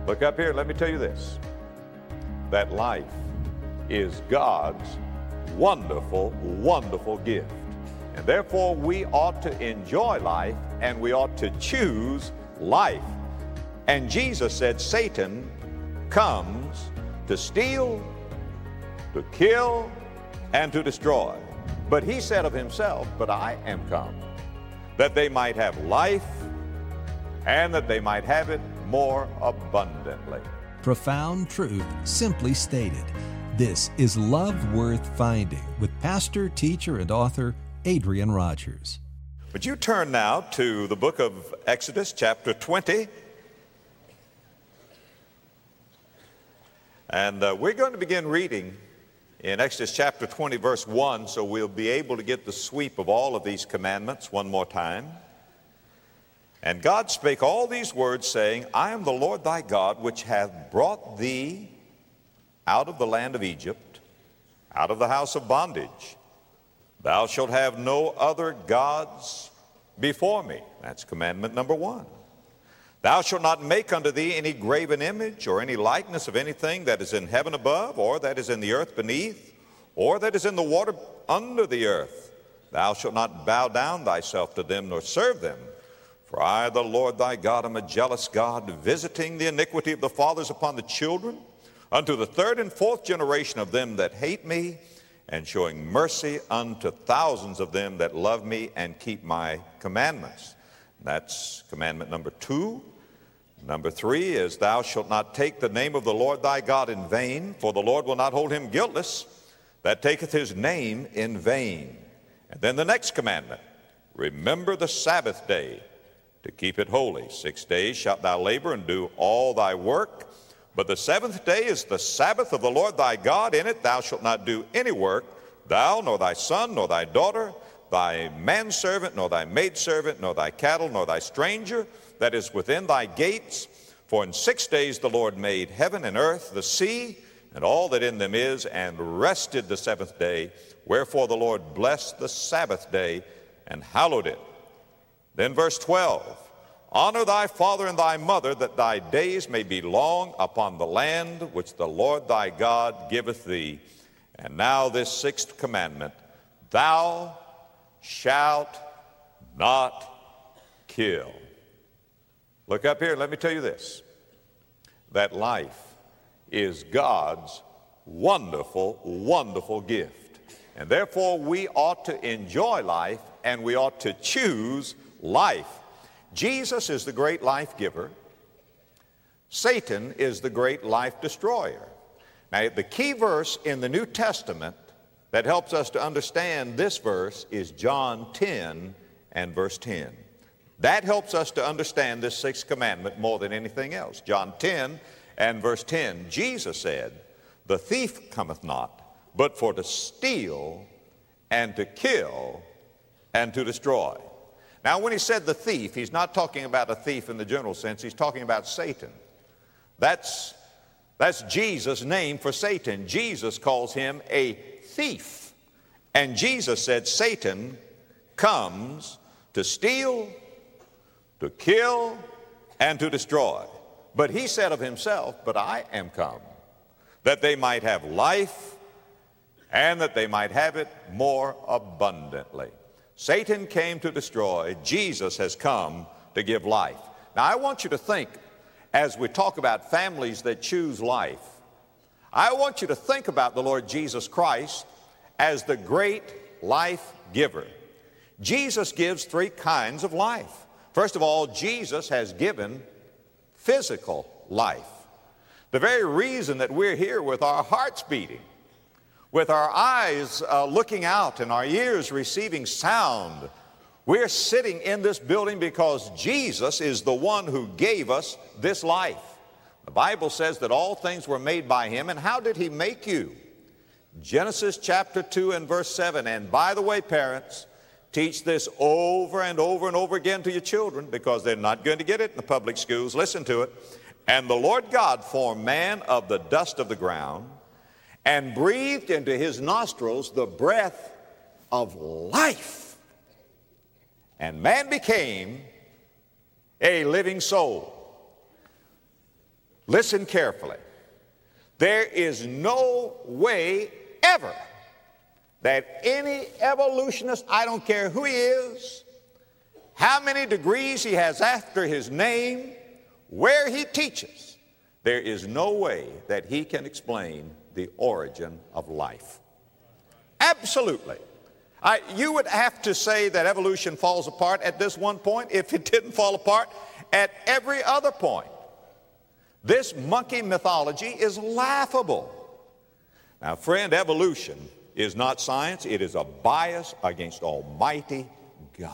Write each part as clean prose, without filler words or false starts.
Look up here, let me tell you this, that life is God's wonderful, wonderful gift. And therefore we ought to enjoy life and we ought to choose life. And Jesus said Satan comes to steal, to kill, and to destroy. But he said of himself, but I am come, that they might have life and that they might have it more abundantly. Profound truth simply stated. This is Love Worth Finding with pastor, teacher, and author Adrian Rogers. Would you turn now to the book of Exodus, chapter 20. And we're going to begin reading in Exodus chapter 20, verse 1, so we'll be able to get the sweep of all of these commandments one more time. And God spake all these words, saying, I am the Lord thy God, which hath brought thee out of the land of Egypt, out of the house of bondage. Thou shalt have no other gods before me. That's commandment number 1. Thou shalt not make unto thee any graven image or any likeness of anything that is in heaven above, or that is in the earth beneath, or that is in the water under the earth. Thou shalt not bow down thyself to them, nor serve them. For I, the Lord thy God, am a jealous God, visiting the iniquity of the fathers upon the children, unto the 3rd and 4th generation of them that hate me, and showing mercy unto thousands of them that love me and keep my commandments. That's commandment number 2. Number 3 is, thou shalt not take the name of the Lord thy God in vain, for the Lord will not hold him guiltless that taketh his name in vain. And then the next commandment, remember the Sabbath day to keep it holy. 6 days shalt thou labor and do all thy work, but the 7th day is the Sabbath of the Lord thy God. In it thou shalt not do any work, thou, nor thy son, nor thy daughter, thy manservant, nor thy maidservant, nor thy cattle, nor thy stranger that is within thy gates. For in 6 days the Lord made heaven and earth, the sea, and all that in them is, and rested the 7th day. Wherefore the Lord blessed the Sabbath day and hallowed it. Then verse 12, honor thy father and thy mother, that thy days may be long upon the land which the Lord thy God giveth thee. And now this 6th commandment, thou shalt not kill. Look up here, let me tell you this, that life is God's wonderful, wonderful gift. And therefore we ought to enjoy life and we ought to choose life. Jesus is the great life giver. Satan is the great life destroyer. Now, the key verse in the New Testament that helps us to understand this verse is John 10 and verse 10. That helps us to understand this 6th commandment more than anything else. John 10 and verse 10, Jesus said, the thief cometh not, but for to steal and to kill and to destroy. Now, when he said the thief, he's not talking about a thief in the general sense. He's talking about Satan. That's Jesus' name for Satan. Jesus calls him a thief. And Jesus said Satan comes to steal, to kill, and to destroy. But he said of himself, but I am come, that they might have life, and that they might have it more abundantly. Satan came to destroy. Jesus has come to give life. Now, I want you to think, as we talk about families that choose life, I want you to think about the Lord Jesus Christ as the great life giver. Jesus gives 3 kinds of life. First of all, Jesus has given physical life. The very reason that we're here with our hearts beating, with our eyes looking out and our ears receiving sound, we're sitting in this building because Jesus is the one who gave us this life. The Bible says that all things were made by him. And how did he make you? Genesis chapter 2 and verse 7. And by the way, parents, teach this over and over and over again to your children, because they're not going to get it in the public schools. Listen to it. And the Lord God formed man of the dust of the ground, and breathed into his nostrils the breath of life. And man became a living soul. Listen carefully. There is no way ever that any evolutionist, I don't care who he is, how many degrees he has after his name, where he teaches, there is no way that he can explain the origin of life. Absolutely. You would have to say that evolution falls apart at this one point if it didn't fall apart at every other point. This monkey mythology is laughable. Now, friend, evolution is not science. It is a bias against Almighty God.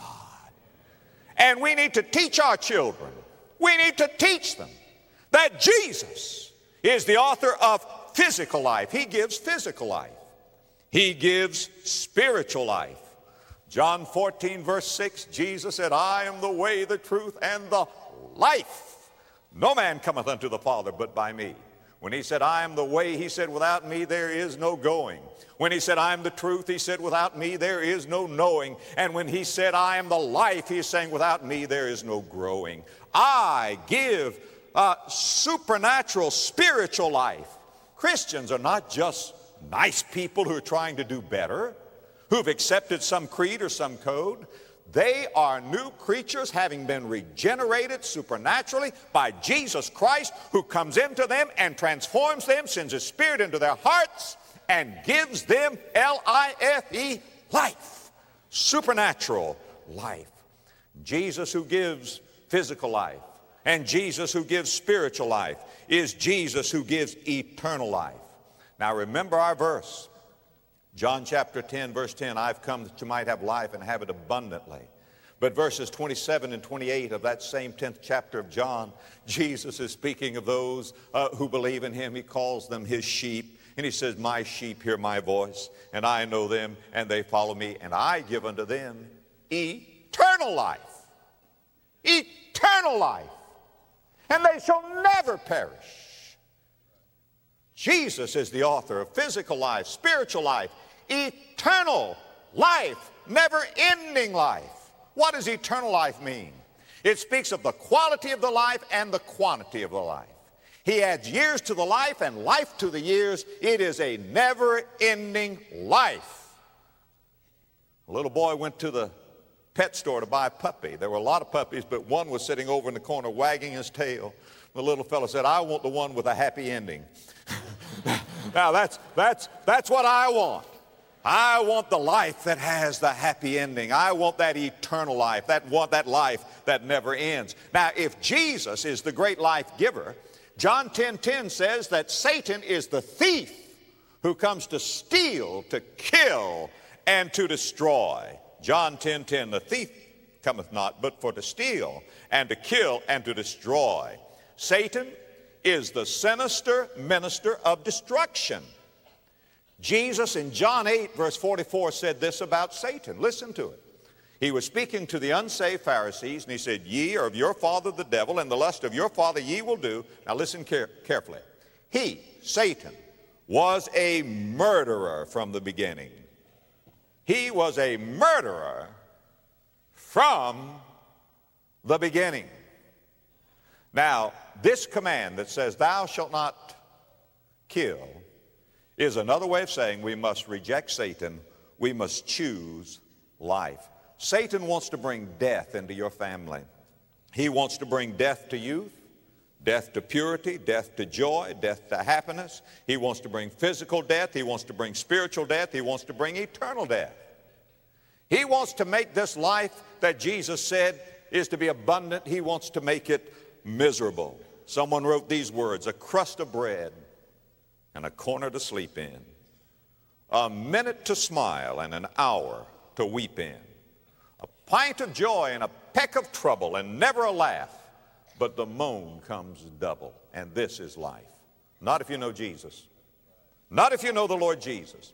And we need to teach our children, we need to teach them that Jesus is the author of physical life. He gives physical life. He gives spiritual life. John 14, verse 6, Jesus said, I am the way, the truth, and the life. No man cometh unto the Father but by me. When he said, I am the way, he said, without me there is no going. When he said, I am the truth, he said, without me there is no knowing. And when he said, I am the life, he's saying, without me there is no growing. I give supernatural, spiritual life. Christians are not just nice people who are trying to do better, who've accepted some creed or some code. They are new creatures having been regenerated supernaturally by Jesus Christ, who comes into them and transforms them, sends His Spirit into their hearts, and gives them L-I-F-E, life, supernatural life. Jesus who gives physical life and Jesus who gives spiritual life is Jesus who gives eternal life. Now remember our verse, John chapter 10, verse 10, I've come that you might have life and have it abundantly. But verses 27 and 28 of that same 10th chapter of John, Jesus is speaking of those who believe in Him. He calls them His sheep. And He says, my sheep hear my voice, and I know them, and they follow me, and I give unto them eternal life. Eternal life. And they shall never perish. Jesus is the author of physical life, spiritual life, eternal life, never-ending life. What does eternal life mean? It speaks of the quality of the life and the quantity of the life. He adds years to the life and life to the years. It is a never-ending life. A little boy went to the pet store to buy a puppy. There were a lot of puppies, but one was sitting over in the corner wagging his tail. The little fellow said, I want the one with a happy ending. Now that's what I want. I want the life that has the happy ending. I want that eternal life, that life that never ends. Now, if Jesus is the great life giver, John 10:10 says that Satan is the thief who comes to steal, to kill, and to destroy. John 10:10, the thief cometh not but for to steal and to kill and to destroy. Satan is the sinister minister of destruction. Jesus in John 8, verse 44 said this about Satan. Listen to it. He was speaking to the unsaved Pharisees, and he said, ye are of your father the devil, and the lust of your father ye will do. Now listen carefully. He, Satan, was a murderer from the beginning. He was a murderer from the beginning. Now, this command that says, thou shalt not kill, is another way of saying we must reject Satan. We must choose life. Satan wants to bring death into your family. He wants to bring death to youth, death to purity, death to joy, death to happiness. He wants to bring physical death. He wants to bring spiritual death. He wants to bring eternal death. He wants to make this life that Jesus said is to be abundant, he wants to make it miserable. Someone wrote these words, a crust of bread and a corner to sleep in, a minute to smile and an hour to weep in, a pint of joy and a peck of trouble and never a laugh, but the moan comes double. And this is life. Not if you know Jesus. Not if you know the Lord Jesus.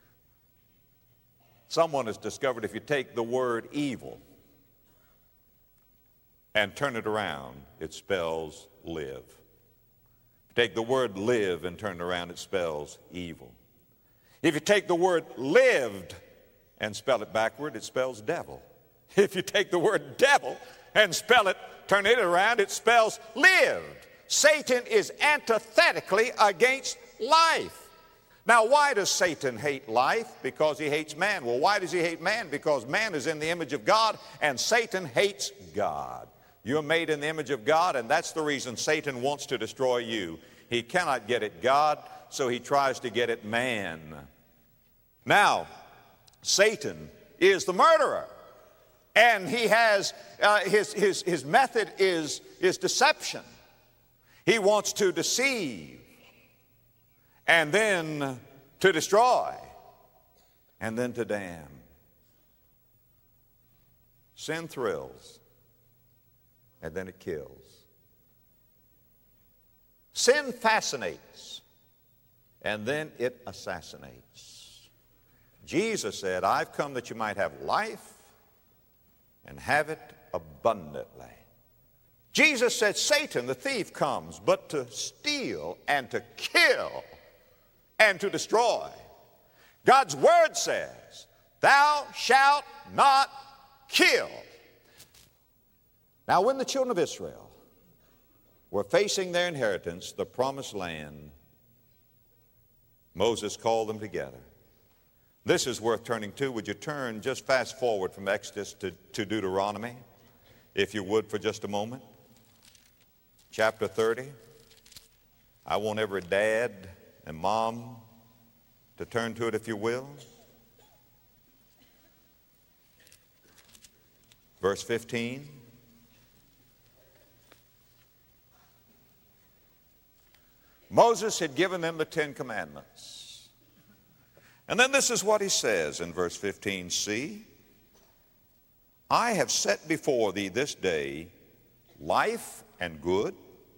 Someone has discovered if you take the word evil and turn it around, it spells live. Take the word live and turn it around, it spells evil. If you take the word lived and spell it backward, it spells devil. If you take the word devil and spell it, turn it around, it spells lived. Satan is antithetically against life. Now, why does Satan hate life? Because he hates man. Well, why does he hate man? Because man is in the image of God, and Satan hates God. You're made in the image of God, and that's the reason Satan wants to destroy you. He cannot get at God, so he tries to get at man. Now, Satan is the murderer, and he has his method is deception. He wants to deceive, and then to destroy, and then to damn. Sin thrills, and then it kills. Sin fascinates, and then it assassinates. Jesus said, I've come that you might have life and have it abundantly. Jesus said, Satan, the thief, comes but to steal and to kill and to destroy. God's word says, thou shalt not kill. Now, when the children of Israel were facing their inheritance, the promised land, Moses called them together. This is worth turning to. Would you turn, just fast forward from Exodus to Deuteronomy, if you would, for just a moment. Chapter 30. I want every dad and mom to turn to it, if you will. Verse 15. Moses had given them the 10 Commandments. And then this is what he says in verse 15. See, I have set before thee this day life and good,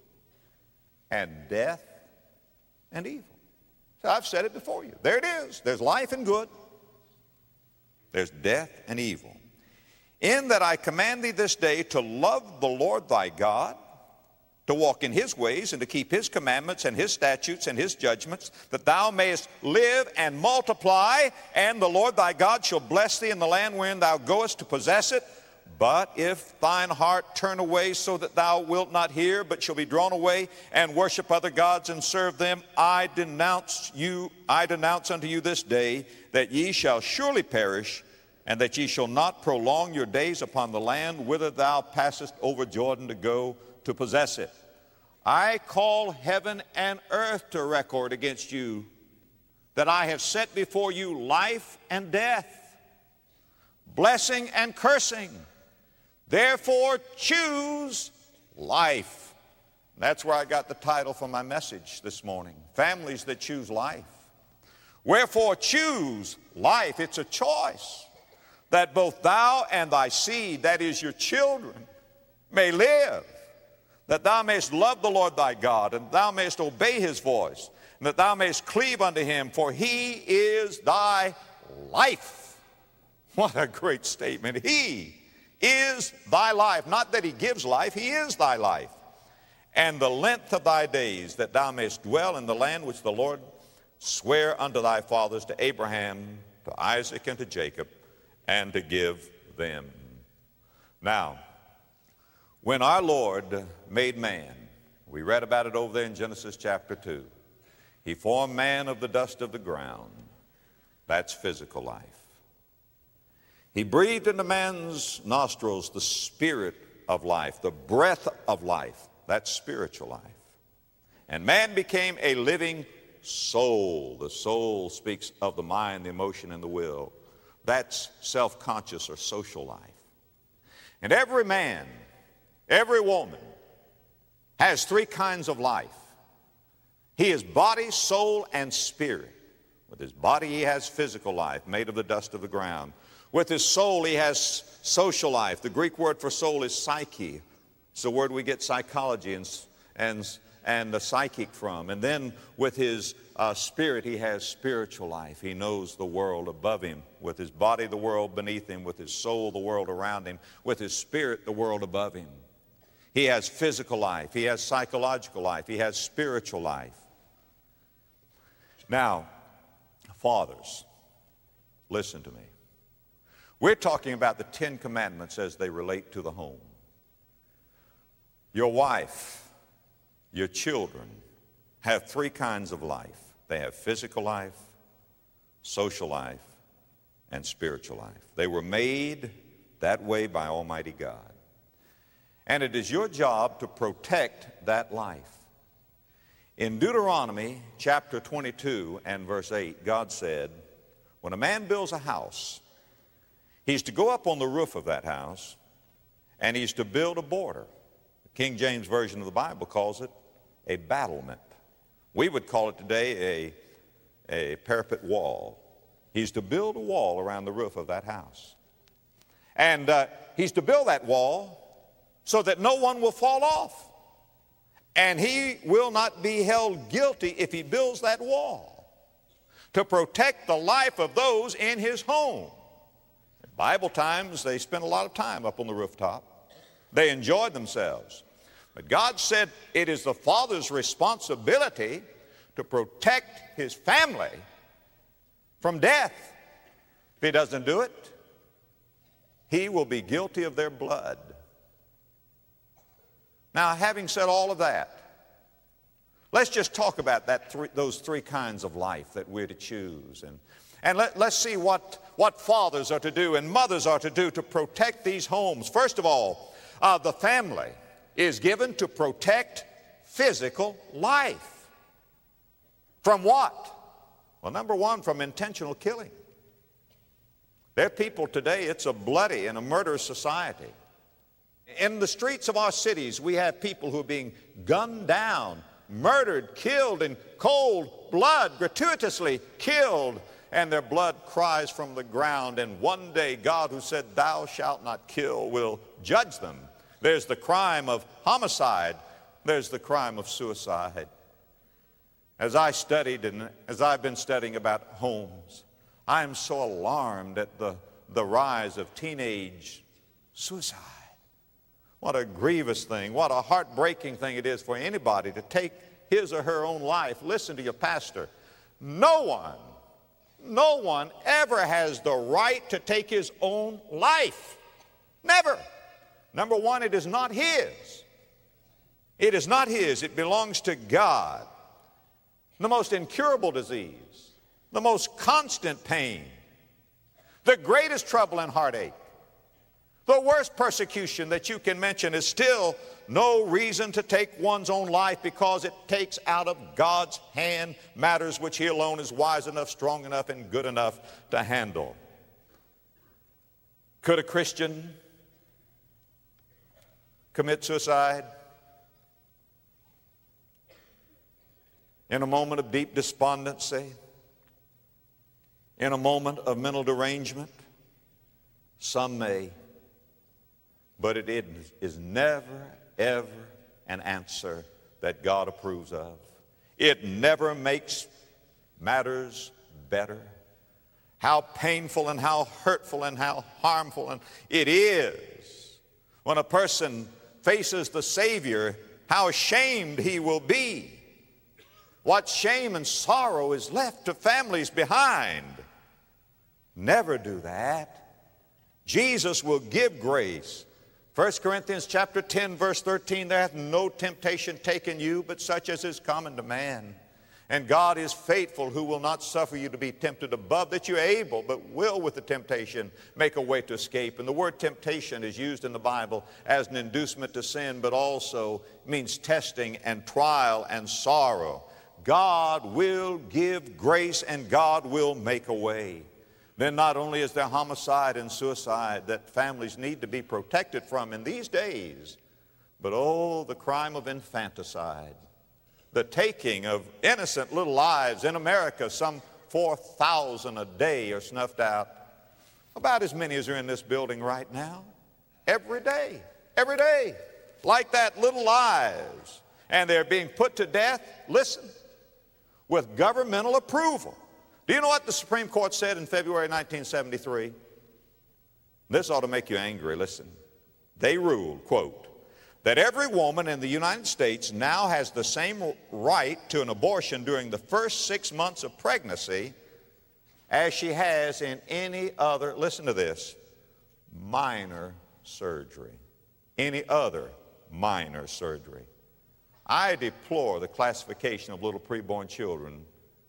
and death and evil. So I've set it before you. There it is. There's life and good. There's death and evil. In that I command thee this day to love the Lord thy God, to walk in his ways and to keep his commandments and his statutes and his judgments, that thou mayest live and multiply, and the Lord thy God shall bless thee in the land wherein thou goest to possess it. But if thine heart turn away so that thou wilt not hear, but shall be drawn away and worship other gods and serve them, I denounce unto you this day that ye shall surely perish, and that ye shall not prolong your days upon the land whither thou passest over Jordan to go to possess it. I call heaven and earth to record against you that I have set before you life and death, blessing and cursing. Therefore choose life. That's where I got the title for my message this morning, Families That Choose Life. Wherefore choose life. It's a choice, that both thou and thy seed, that is your children, may live, that thou mayest love the Lord thy God, and thou mayest obey his voice, and that thou mayest cleave unto him, for he is thy life. What a great statement. He is thy life. Not that he gives life, he is thy life. And the length of thy days, that thou mayest dwell in the land which the Lord sware unto thy fathers, to Abraham, to Isaac, and to Jacob, and to give them. Now, when our Lord made man, we read about it over there in Genesis chapter 2. He formed man of the dust of the ground. That's physical life. He breathed into man's nostrils the spirit of life, the breath of life. That's spiritual life. And man became a living soul. The soul speaks of the mind, the emotion, and the will. That's self-conscious or social life. And every man, every woman has 3 kinds of life. He is body, soul, and spirit. With his body, he has physical life, made of the dust of the ground. With his soul, he has social life. The Greek word for soul is psyche. It's the word we get psychology and the psychic from. And then with his spirit, he has spiritual life. He knows the world above him. With his body, the world beneath him. With his soul, the world around him. With his spirit, the world above him. He has physical life. He has psychological life. He has spiritual life. Now, fathers, listen to me. We're talking about the 10 Commandments as they relate to the home. Your wife Your children have three kinds of life. They have physical life, social life, and spiritual life. They were made that way by Almighty God. And it is your job to protect that life. In Deuteronomy chapter 22 and verse 8, God said, when a man builds a house, he's to go up on the roof of that house and he's to build a border. The King James Version of the Bible calls it a battlement. We would call it today a parapet wall. He's to build a wall around the roof of that house. And he's to build that wall so that no one will fall off. And he will not be held guilty if he builds that wall to protect the life of those in his home. In Bible times, they spent a lot of time up on the rooftop. They enjoyed themselves. But God said it is the father's responsibility to protect his family from death. If he doesn't do it, he will be guilty of their blood. Now, having said all of that, let's just talk about those three kinds of life that we're to choose. And let's see what fathers are to do and mothers are to do to protect these homes. First of all, the family is given to protect physical life. From what? Well, number one, from intentional killing. There are people today, it's a bloody and a murderous society. In the streets of our cities, we have people who are being gunned down, murdered, killed in cold blood, gratuitously killed, and their blood cries from the ground. And one day, God, who said, "Thou shalt not kill," will judge them. There's the crime of homicide. There's the crime of suicide. As I studied and as I've been studying about homes, I am so alarmed at the rise of teenage suicide. What a grievous thing, what a heartbreaking thing it is for anybody to take his or her own life. Listen to your pastor. No one ever has the right to take his own life. Never. Number one, it is not his. It is not his. It belongs to God. The most incurable disease, the most constant pain, the greatest trouble and heartache, the worst persecution that you can mention is still no reason to take one's own life, because it takes out of God's hand matters which he alone is wise enough, strong enough, and good enough to handle. Could a Christian commit suicide in a moment of deep despondency, in a moment of mental derangement? Some may. But it is never, ever an answer that God approves of. It never makes matters better. How painful and how hurtful and how harmful it is when a person faces the Savior, how ashamed he will be. What shame and sorrow is left to families behind. Never do that. Jesus will give grace. 1 Corinthians chapter 10, verse 13, there hath no temptation taken you, but such as is common to man. And God is faithful, who will not suffer you to be tempted above that you're able, but will with the temptation make a way to escape. And the word temptation is used in the Bible as an inducement to sin, but also means testing and trial and sorrow. God will give grace and God will make a way. Then not only is there homicide and suicide that families need to be protected from in these days, but the crime of infanticide, the taking of innocent little lives. In America, some 4,000 a day are snuffed out. About as many as are in this building right now. Every day, like that, little lives. And they're being put to death, listen, with governmental approval. Do you know what the Supreme Court said in February 1973? This ought to make you angry. Listen. They ruled, quote, that every woman in the United States now has the same right to an abortion during the first 6 months of pregnancy as she has in any other, listen to this, minor surgery. Any other minor surgery. I deplore the classification of little preborn children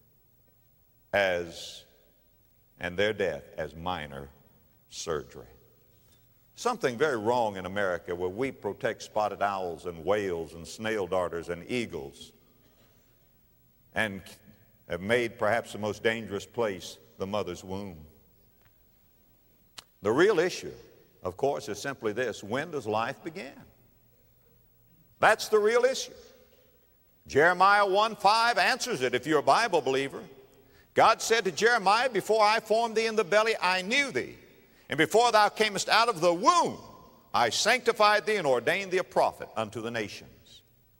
and their death as minor surgery. Something very wrong in America where we protect spotted owls and whales and snail darters and eagles and have made perhaps the most dangerous place the mother's womb. The real issue, of course, is simply this: when does life begin? That's the real issue. Jeremiah 1:5 answers it if you're a Bible believer. God said to Jeremiah, before I formed thee in the belly, I knew thee. And before thou camest out of the womb, I sanctified thee and ordained thee a prophet unto the nations.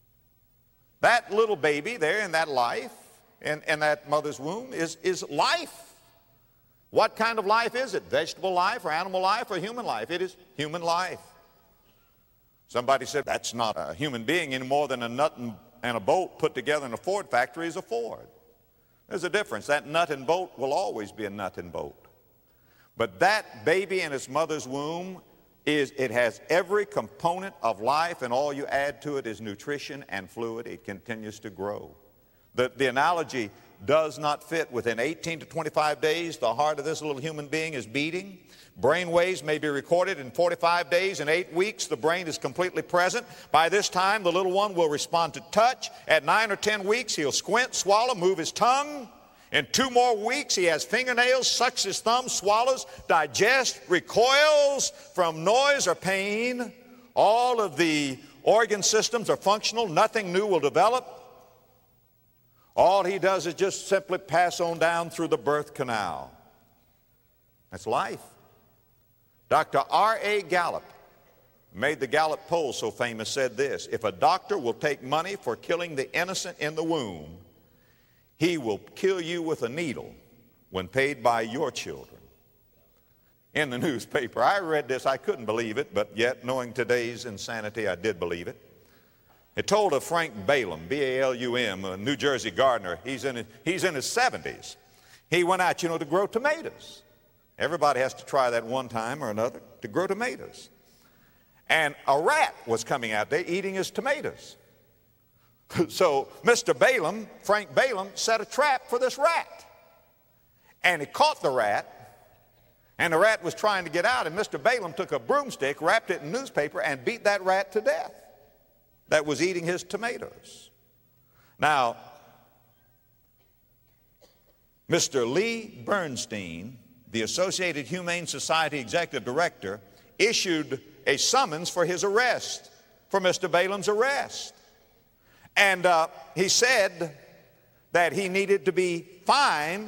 That little baby there in that life, in that mother's womb, is life. What kind of life is it? Vegetable life or animal life or human life? It is human life. Somebody said, that's not a human being any more than a nut and a bolt put together in a Ford factory is a Ford. There's a difference. That nut and bolt will always be a nut and bolt. But that baby in its mother's womb, it has every component of life, and all you add to it is nutrition and fluid. It continues to grow. The analogy does not fit. Within 18 to 25 days, the heart of this little human being is beating. Brain waves may be recorded in 45 days. In 8 weeks, the brain is completely present. By this time, the little one will respond to touch. At 9 or 10 weeks, he'll squint, swallow, move his tongue. In 2 more weeks, he has fingernails, sucks his thumb, swallows, digests, recoils from noise or pain. All of the organ systems are functional. Nothing new will develop. All he does is just simply pass on down through the birth canal. That's life. Dr. R.A. Gallup made the Gallup poll so famous, said this: if a doctor will take money for killing the innocent in the womb, he will kill you with a needle when paid by your children. In the newspaper, I read this, I couldn't believe it, but yet, knowing today's insanity, I did believe it. It told of Frank Balaam, B-A-L-U-M, a New Jersey gardener. He's in his 70s. He went out, to grow tomatoes. Everybody has to try that one time or another to grow tomatoes. And a rat was coming out there eating his tomatoes. So Mr. Balaam, Frank Balaam, set a trap for this rat. And he caught the rat, and the rat was trying to get out, and Mr. Balaam took a broomstick, wrapped it in newspaper, and beat that rat to death that was eating his tomatoes. Now, Mr. Lee Bernstein, the Associated Humane Society Executive Director, issued a summons for his arrest, for Mr. Balaam's arrest. And he said that he needed to be fined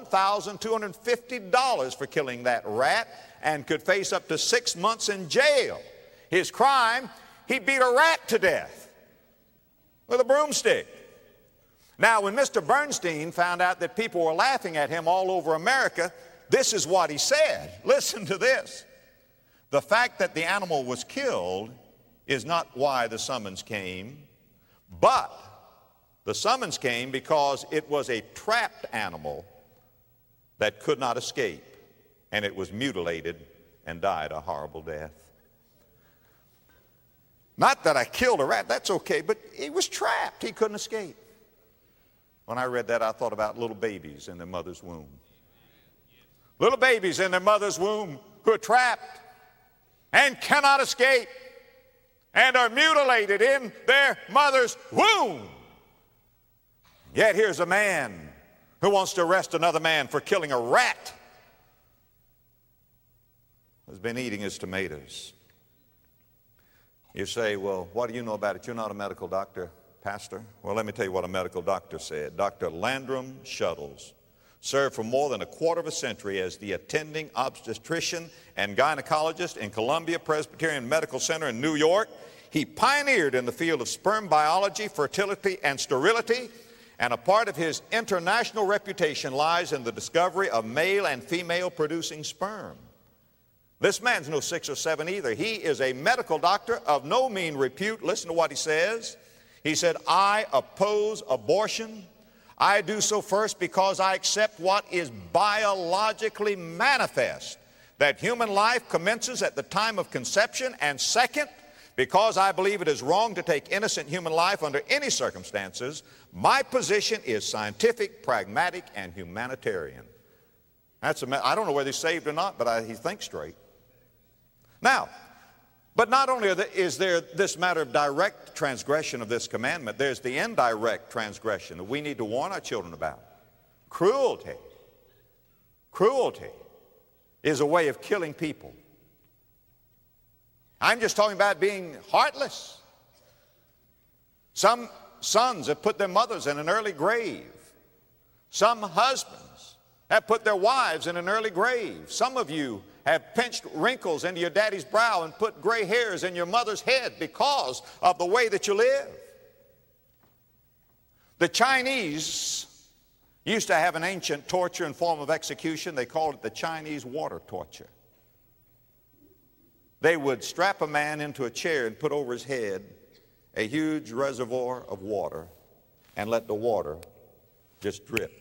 $1,250 for killing that rat and could face up to 6 months in jail. His crime, he beat a rat to death with a broomstick. Now, when Mr. Bernstein found out that people were laughing at him all over America, this is what he said. Listen to this. The fact that the animal was killed is not why the summons came, but the summons came because it was a trapped animal that could not escape, and it was mutilated and died a horrible death. Not that I killed a rat, that's okay, but he was trapped. He couldn't escape. When I read that, I thought about little babies in their mother's womb. Little babies in their mother's womb who are trapped and cannot escape and are mutilated in their mother's womb. Yet here's a man who wants to arrest another man for killing a rat who's been eating his tomatoes. You say, well, what do you know about it? You're not a medical doctor, Pastor. Well, let me tell you what a medical doctor said. Dr. Landrum Shuttles served for more than a quarter of a century as the attending obstetrician and gynecologist in Columbia Presbyterian Medical Center in New York. He pioneered in the field of sperm biology, fertility, and sterility, and a part of his international reputation lies in the discovery of male and female producing sperm. This man's no 6 or 7 either. He is a medical doctor of no mean repute. Listen to what he says. He said, I oppose abortion. I do so first because I accept what is biologically manifest, that human life commences at the time of conception, and second, because I believe it is wrong to take innocent human life under any circumstances, my position is scientific, pragmatic, and humanitarian. I don't know whether he's saved or not, but he thinks straight. Now, but not only is there this matter of direct transgression of this commandment, there's the indirect transgression that we need to warn our children about. Cruelty. Cruelty is a way of killing people. I'm just talking about being heartless. Some sons have put their mothers in an early grave. Some husbands have put their wives in an early grave. Some of you have pinched wrinkles into your daddy's brow and put gray hairs in your mother's head because of the way that you live. The Chinese used to have an ancient torture and form of execution. They called it the Chinese water torture. They would strap a man into a chair and put over his head a huge reservoir of water and let the water just drip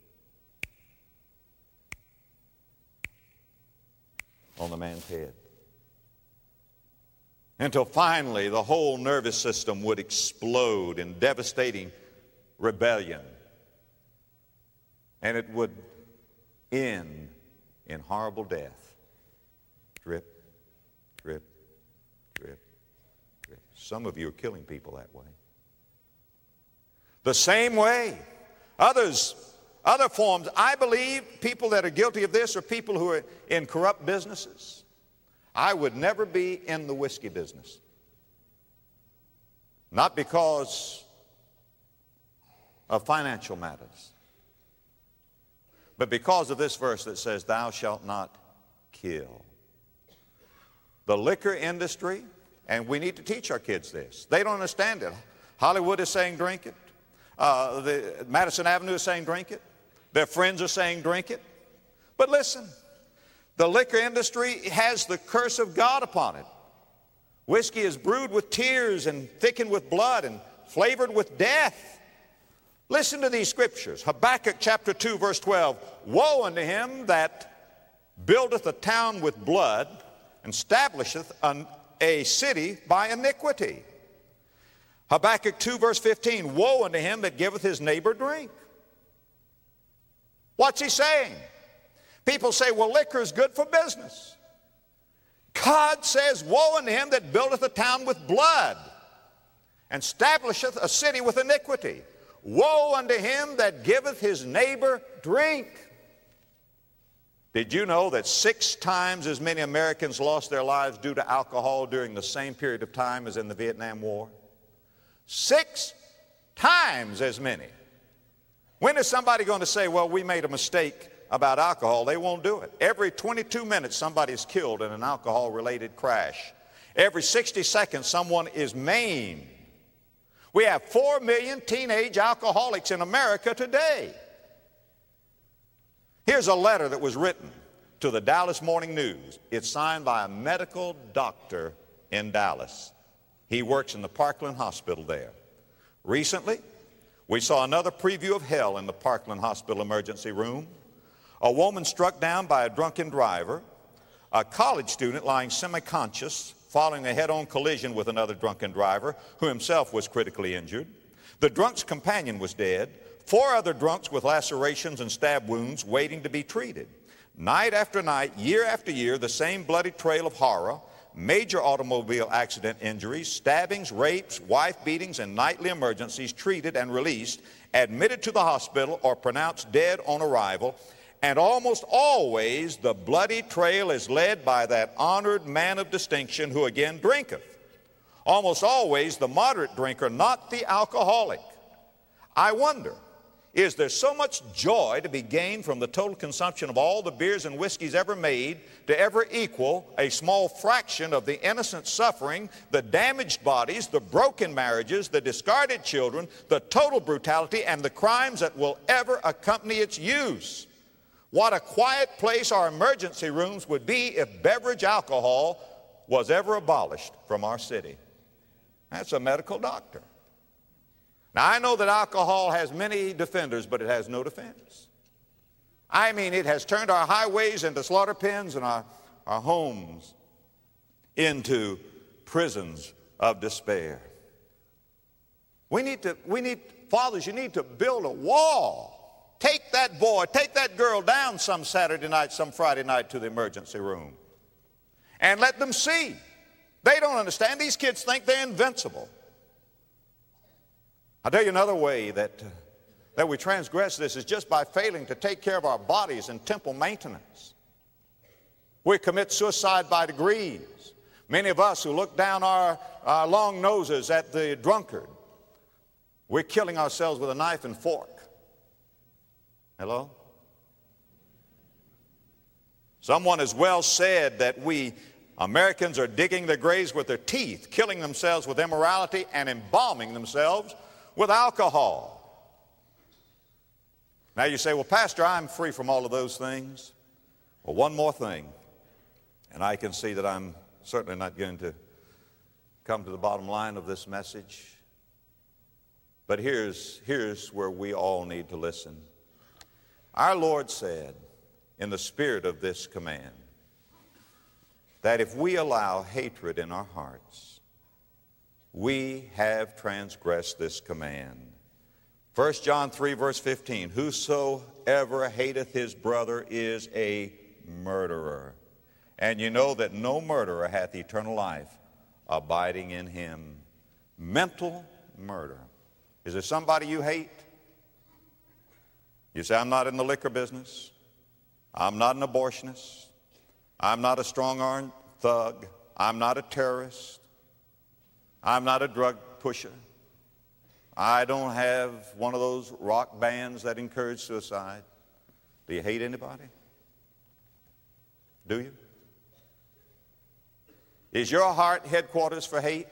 on the man's head, until finally the whole nervous system would explode in devastating rebellion, and it would end in horrible death. Drip, drip, drip, drip. Some of you are killing people that way. The same way, other forms, I believe people that are guilty of this are people who are in corrupt businesses. I would never be in the whiskey business. Not because of financial matters, but because of this verse that says, thou shalt not kill. The liquor industry, and we need to teach our kids this. They don't understand it. Hollywood is saying drink it. The Madison Avenue is saying drink it. Their friends are saying drink it. But listen, the liquor industry has the curse of God upon it. Whiskey is brewed with tears and thickened with blood and flavored with death. Listen to these scriptures. Habakkuk chapter 2 verse 12. Woe unto him that buildeth a town with blood and establisheth a city by iniquity. Habakkuk 2 verse 15. Woe unto him that giveth his neighbor drink. What's he saying? People say, well, liquor is good for business. God says, woe unto him that buildeth a town with blood and establisheth a city with iniquity. Woe unto him that giveth his neighbor drink. Did you know that 6 times as many Americans lost their lives due to alcohol during the same period of time as in the Vietnam War? 6 times as many. When is somebody going to say, well, we made a mistake about alcohol? They won't do it. Every 22 minutes, somebody is killed in an alcohol-related crash. Every 60 seconds, someone is maimed. We have 4 million teenage alcoholics in America today. Here's a letter that was written to the Dallas Morning News. It's signed by a medical doctor in Dallas. He works in the Parkland Hospital there. Recently, we saw another preview of hell in the Parkland Hospital emergency room. A woman struck down by a drunken driver, a college student lying semi-conscious following a head-on collision with another drunken driver who himself was critically injured. The drunk's companion was dead. 4 other drunks with lacerations and stab wounds waiting to be treated. Night after night, year after year, the same bloody trail of horror, major automobile accident injuries, stabbings, rapes, wife beatings, and nightly emergencies treated and released, admitted to the hospital or pronounced dead on arrival. And almost always the bloody trail is led by that honored man of distinction who again drinketh. Almost always the moderate drinker, not the alcoholic. I wonder, is there so much joy to be gained from the total consumption of all the beers and whiskeys ever made to ever equal a small fraction of the innocent suffering, the damaged bodies, the broken marriages, the discarded children, the total brutality, and the crimes that will ever accompany its use? What a quiet place our emergency rooms would be if beverage alcohol was ever abolished from our city. That's a medical doctor. Now, I know that alcohol has many defenders, but it has no defense. I mean, it has turned our highways into slaughter pens and our homes into prisons of despair. Fathers, you need to build a wall. Take that boy, take that girl down some Saturday night, some Friday night to the emergency room and let them see. They don't understand. These kids think they're invincible. I'll tell you another way that we transgress this is just by failing to take care of our bodies and temple maintenance. We commit suicide by degrees. Many of us who look down our long noses at the drunkard, we're killing ourselves with a knife and fork. Hello? Someone has well said that we Americans are digging their graves with their teeth, killing themselves with immorality, and embalming themselves with alcohol. Now you say, well, Pastor, I'm free from all of those things. Well, one more thing, and I can see that I'm certainly not going to come to the bottom line of this message. But here's where we all need to listen. Our Lord said, in the spirit of this command, that if we allow hatred in our hearts, we have transgressed this command. 1 John 3, verse 15, whosoever hateth his brother is a murderer. And you know that no murderer hath eternal life abiding in him. Mental murder. Is there somebody you hate? You say, I'm not in the liquor business. I'm not an abortionist. I'm not a strong-armed thug. I'm not a terrorist. I'm not a drug pusher. I don't have one of those rock bands that encourage suicide. Do you hate anybody? Do you? Is your heart headquarters for hate?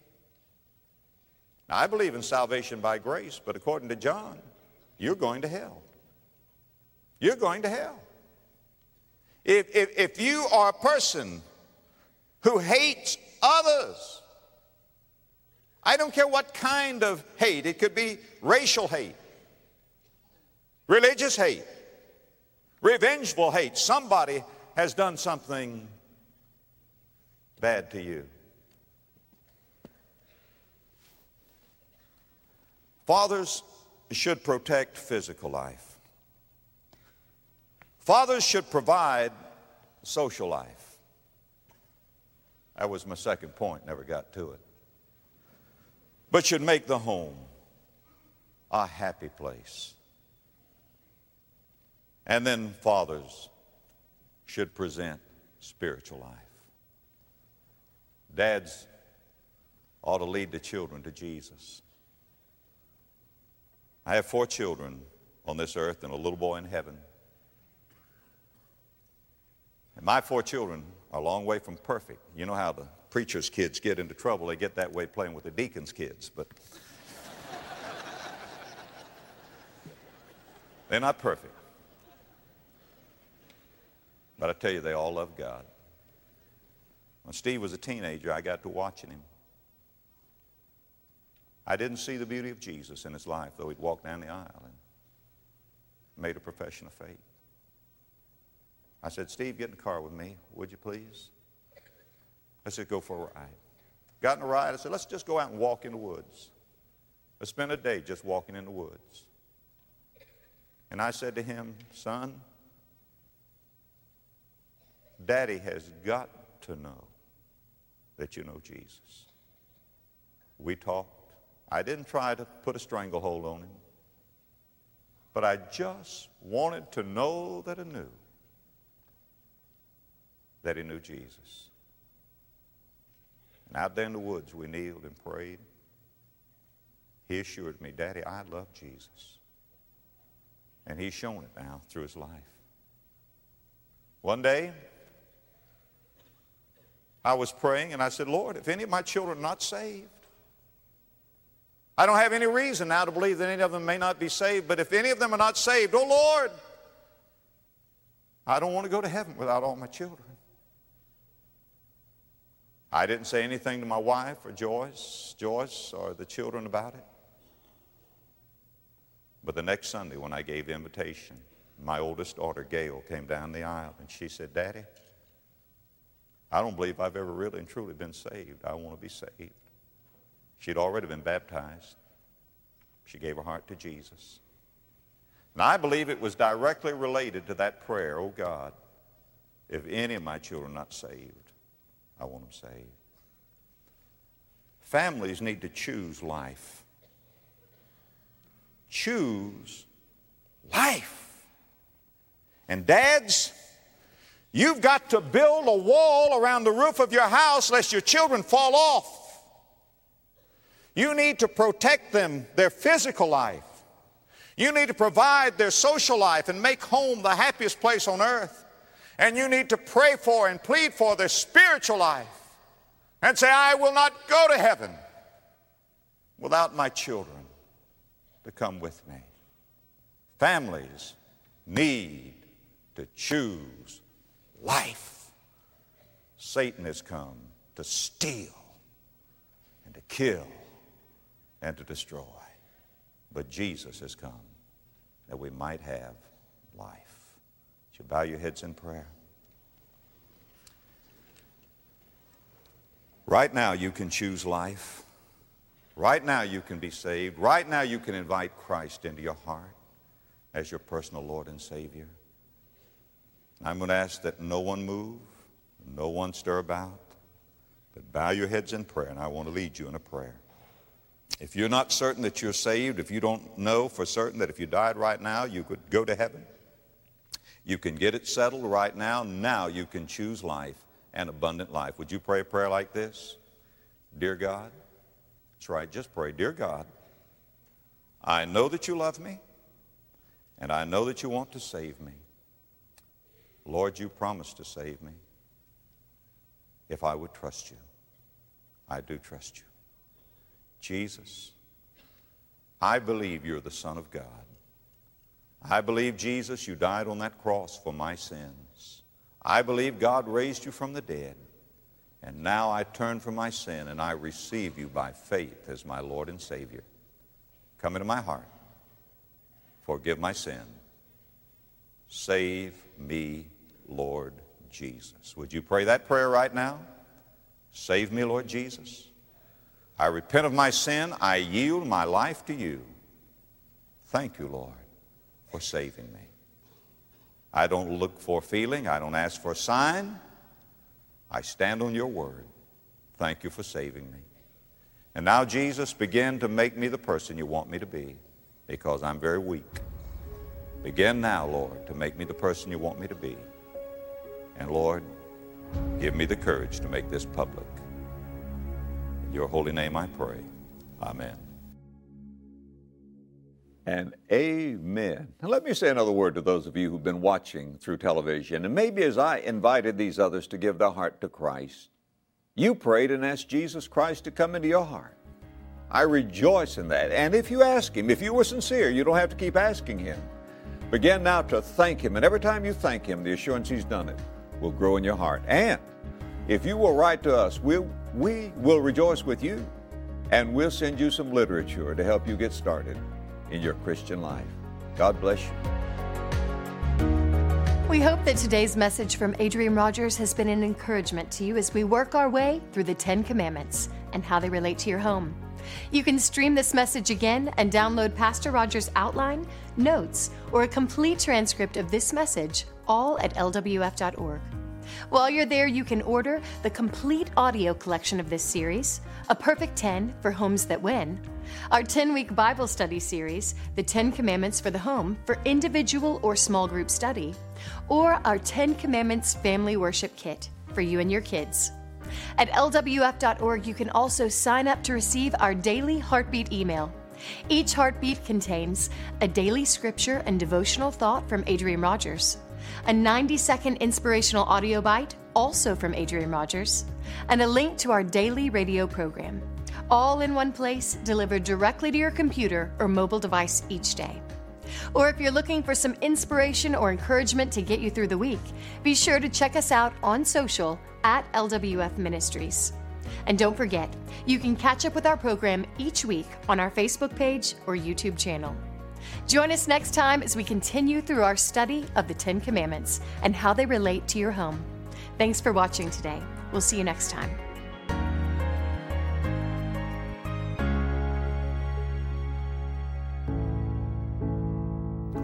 Now, I believe in salvation by grace, but according to John, you're going to hell. You're going to hell. If you are a person who hates others, I don't care what kind of hate. It could be racial hate, religious hate, revengeful hate. Somebody has done something bad to you. Fathers should protect physical life. Fathers should provide social life. That was my second point, never got to it. But should make the home a happy place. And then fathers should present spiritual life. Dads ought to lead the children to Jesus. I have 4 children on this earth and a little boy in heaven. And my 4 children are a long way from perfect. You know how the preacher's kids get into trouble. They get that way playing with the deacon's kids. But they're not perfect. But I tell you, they all love God. When Steve was a teenager, I got to watching him. I didn't see the beauty of Jesus in his life, though he'd walk down the aisle and made a profession of faith. I said, Steve, get in the car with me, would you please? I said, go for a ride. Got in a ride. I said, let's just go out and walk in the woods. Let's spend a day just walking in the woods. And I said to him, son, Daddy has got to know that you know Jesus. We talked. I didn't try to put a stranglehold on him, but I just wanted to know that I knew that he knew Jesus. And out there in the woods, we kneeled and prayed. He assured me, Daddy, I love Jesus. And he's shown it now through his life. One day, I was praying and I said, Lord, if any of my children are not saved, I don't have any reason now to believe that any of them may not be saved, but if any of them are not saved, oh Lord, I don't want to go to heaven without all my children. I didn't say anything to my wife or Joyce or the children about it. But the next Sunday when I gave the invitation, my oldest daughter, Gail, came down the aisle and she said, Daddy, I don't believe I've ever really and truly been saved. I want to be saved. She'd already been baptized. She gave her heart to Jesus. And I believe it was directly related to that prayer, oh God, if any of my children are not saved, I want them saved. Families need to choose life. Choose life. And dads, you've got to build a wall around the roof of your house lest your children fall off. You need to protect them, their physical life. You need to provide their social life and make home the happiest place on earth. And you need to pray for and plead for their spiritual life and say, I will not go to heaven without my children to come with me. Families need to choose life. Satan has come to steal and to kill and to destroy. But Jesus has come that we might have life. Would you bow your heads in prayer? Right now you can choose life. Right now you can be saved. Right now you can invite Christ into your heart as your personal Lord and Savior. I'm going to ask that no one move, no one stir about, but bow your heads in prayer, and I want to lead you in a prayer. If you're not certain that you're saved, if you don't know for certain that if you died right now you could go to heaven, you can get it settled right now. Now you can choose life and abundant life. Would you pray a prayer like this? Dear God, that's right, just pray. Dear God, I know that you love me, and I know that you want to save me. Lord, you promised to save me if I would trust you. I do trust you. Jesus, I believe you're the Son of God. I believe, Jesus, you died on that cross for my sins. I believe God raised you from the dead. And now I turn from my sin and I receive you by faith as my Lord and Savior. Come into my heart. Forgive my sin. Save me, Lord Jesus. Would you pray that prayer right now? Save me, Lord Jesus. I repent of my sin. I yield my life to you. Thank you, Lord, for saving me. I don't look for a feeling. I don't ask for a sign. I stand on your word. Thank you for saving me. And now, Jesus, begin to make me the person you want me to be, because I'm very weak. Begin now, Lord, to make me the person you want me to be. And Lord, give me the courage to make this public. In your holy name I pray. Amen. And amen. Now let me say another word to those of you who've been watching through television. And maybe as I invited these others to give their heart to Christ, you prayed and asked Jesus Christ to come into your heart. I rejoice in that. And if you ask Him, if you were sincere, you don't have to keep asking Him. Begin now to thank Him. And every time you thank Him, the assurance He's done it will grow in your heart. And if you will write to us, we will rejoice with you. And we'll send you some literature to help you get started in your Christian life. God bless you. We hope that today's message from Adrian Rogers has been an encouragement to you as we work our way through the 10 Commandments and how they relate to your home. You can stream this message again and download Pastor Rogers' outline, notes, or a complete transcript of this message, all at lwf.org. While you're there, you can order the complete audio collection of this series, A Perfect 10 for Homes That Win, our 10-week Bible study series, The 10 Commandments for the Home for individual or small group study, or our 10 Commandments Family Worship Kit for you and your kids. At lwf.org, you can also sign up to receive our daily Heartbeat email. Each Heartbeat contains a daily scripture and devotional thought from Adrian Rogers, a 90-second inspirational audio bite, also from Adrian Rogers, and a link to our daily radio program, all in one place, delivered directly to your computer or mobile device each day. Or if you're looking for some inspiration or encouragement to get you through the week, be sure to check us out on social at LWF Ministries. And don't forget, you can catch up with our program each week on our Facebook page or YouTube channel. Join us next time as we continue through our study of the 10 Commandments and how they relate to your home. Thanks for watching today. We'll see you next time.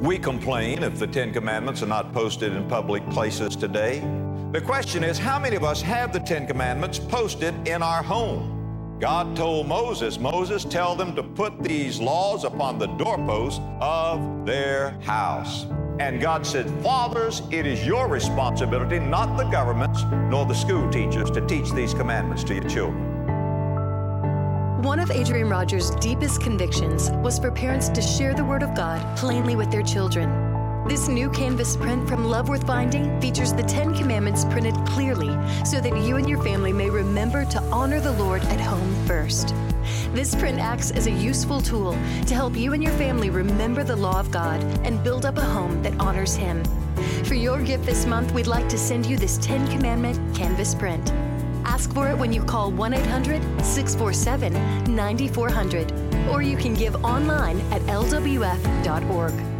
We complain if the Ten Commandments are not posted in public places today. The question is, how many of us have the Ten Commandments posted in our home? God told Moses, tell them to put these laws upon the doorposts of their house. And God said, fathers, it is your responsibility, not the government's nor the school teachers, to teach these commandments to your children. One of Adrian Rogers' deepest convictions was for parents to share the Word of God plainly with their children. This new canvas print from Love Worth Finding features the 10 Commandments printed clearly so that you and your family may remember to honor the Lord at home first. This print acts as a useful tool to help you and your family remember the law of God and build up a home that honors Him. For your gift this month, we'd like to send you this 10 Commandment canvas print. Ask for it when you call 1-800-647-9400, or you can give online at lwf.org.